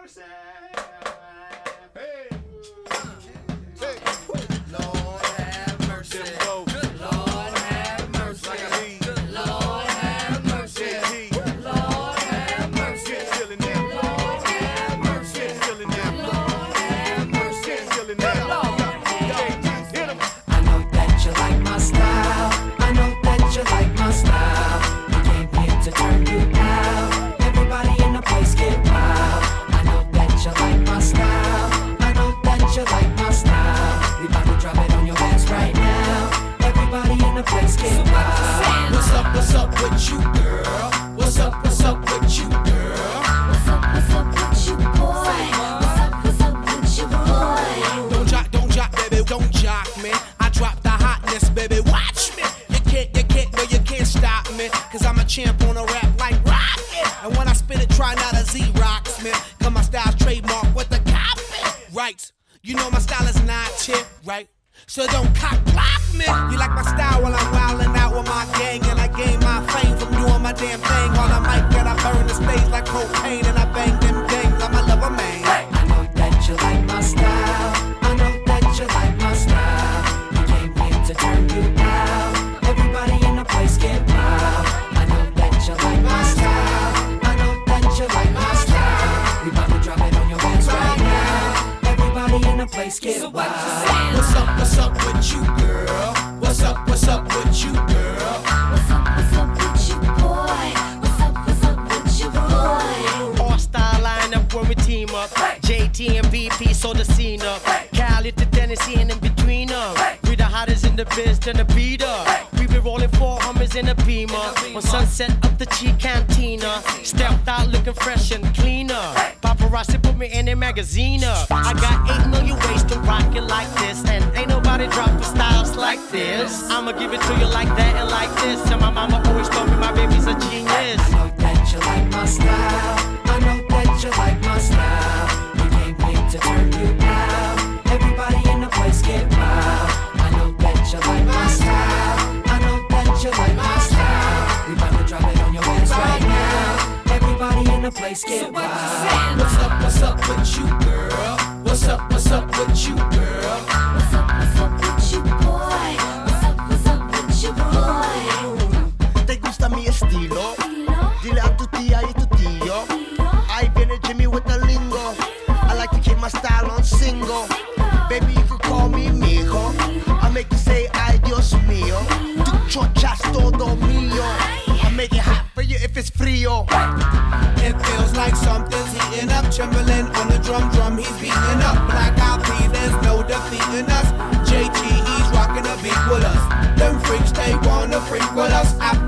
mercy. Hey. Lord have mercy. Good Lord have mercy. Good Lord have mercy. Good Lord have mercy. Good Lord have mercy. Good Lord have mercy. Good Lord have mercy. I know that you like my style. I know that you like my style. I came here to turn you out. Everybody in the place get wild. I know that you like my style. I know that you like my style. We about to drop it on your ass right now. Everybody in the place get wild. What's up with you, girl? What's up with you, girl? What's up with you, boy? What's up with you, boy? Don't jock, baby, don't jock me. I drop the hotness, baby, watch me. You can't stop me. Cause I'm a champ on a rap like rocket. And when I spit it, try not to Z-Rocks me. Cause my style's trademark with the copy. Right, you know my style is not cheap, right? So don't cock block me. You like my style while I'm wildin' out with my gang. And I gain my fame from doing my damn thing. On a mic and I burn the stage like cocaine. And I bang them gangs, I'm a lover man. I know that you like my style. I know that you like my style. I came here to turn you out. Everybody in the place get wild. I know that you like my style. I know that you like my style. We about to drop it on your ass right now. Everybody in the place get wild. What's up with you, girl? What's up with you, girl? What's up with you, boy? What's up with you, boy? All-star lineup when we team up. JT and BP, so the scene up. Cali to Tennessee and in between them. We the hottest in the biz, then the beat up. We been rolling 4 Hummers in a Beamer. On Sunset up the Chi Cantina. Stepped out looking fresh and cleaner. Paparazzi put me in a magazine up. I got 8 million ways to rock it like this. And ain't nobody dropping styles like this. I'ma give it to you like that and like this. And my mama always told me my baby's a genius. I know that you like my style. I know that you like my style. We came here to turn you out. Everybody in the place get wild. I know that you like my style. I know that you like my style. We about to drop it on your ass right now. Everybody in the place get wild. What's up with you, girl? What's up with you, girl? What's up with you, boy? What's up with you, boy? ¿Te gusta mi estilo? Dile a tu tía y tu tío. Ahí viene Jimmy with the lingo. I like to keep my style on single. Baby, you can call me mijo. I make you say ay Dios mío. Tu chochas todo mío. I make it hot for you if it's frío. It feels like something's heating up. Timberland on the drum, he's beating up. Black Eyed Peas, there's no defeating us. JT, he's rocking the beat with us. Them freaks, they wanna freak with us.